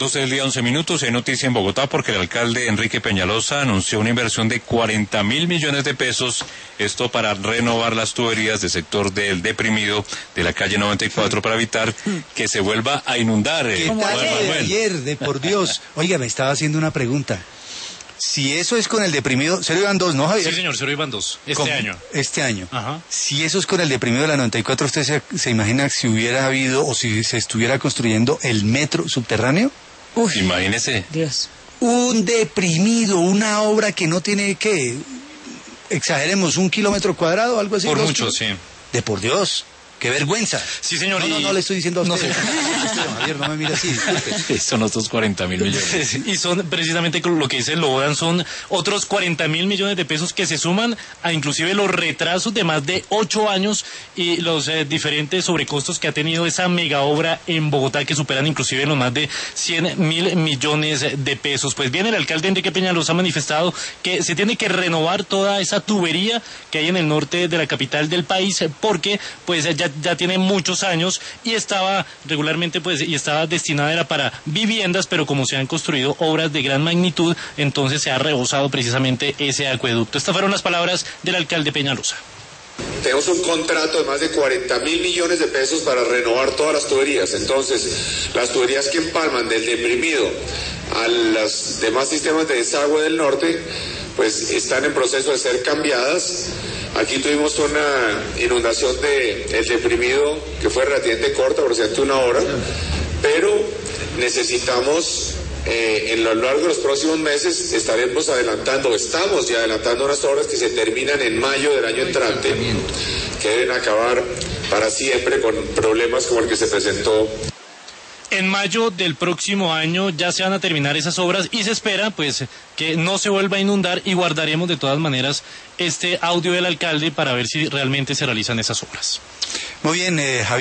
12 del día, 11 minutos. Hay noticia en Bogotá porque el alcalde Enrique Peñalosa anunció una inversión de 40.000 millones de pesos, esto para renovar las tuberías del sector del deprimido de la calle 94 para evitar que se vuelva a inundar. ¿Qué tal ayer, por Dios? Oiga, me estaba haciendo una pregunta. Si eso es con el deprimido, cero iban dos, ¿no, Javier? Sí, señor, cero iban dos, año. Este año. Ajá. Si eso es con el deprimido de la 94, ¿usted se imagina si hubiera habido o si se estuviera construyendo el metro subterráneo? Uf, imagínese. Dios. Un deprimido, una obra que no tiene, ¿qué? Exageremos, 1 kilómetro cuadrado, algo así. Por mucho, sí. De por Dios. ¡Qué vergüenza! Sí, señor. No le estoy diciendo a usted. No sé. Javier, no me mire así, disculpe. Son otros 40.000 millones. Y son precisamente lo que dice Logan, son otros 40.000 millones de pesos que se suman a inclusive los retrasos de más de 8 años y los diferentes sobrecostos que ha tenido esa mega obra en Bogotá, que superan inclusive los más de 100.000 millones de pesos. Pues bien, el alcalde Enrique Peñalosa ha manifestado que se tiene que renovar toda esa tubería que hay en el norte de la capital del país, porque pues ya tiene muchos años y estaba regularmente y estaba destinada era para viviendas, pero como se han construido obras de gran magnitud, entonces se ha rebosado precisamente ese acueducto. Estas fueron las palabras del alcalde Peñalosa. Tenemos un contrato de más de 40.000 millones de pesos para renovar todas las tuberías. Entonces, las tuberías que empalman del deprimido a los demás sistemas de desagüe del norte, pues están en proceso de ser cambiadas. Aquí tuvimos una inundación del deprimido que fue relativamente corta, aproximadamente 1 hora, pero necesitamos, en lo largo de los próximos meses, estamos ya adelantando unas obras que se terminan en mayo del año entrante, que deben acabar para siempre con problemas como el que se presentó. En mayo del próximo año ya se van a terminar esas obras y se espera pues que no se vuelva a inundar, y guardaremos de todas maneras este audio del alcalde para ver si realmente se realizan esas obras. Muy bien, Javier.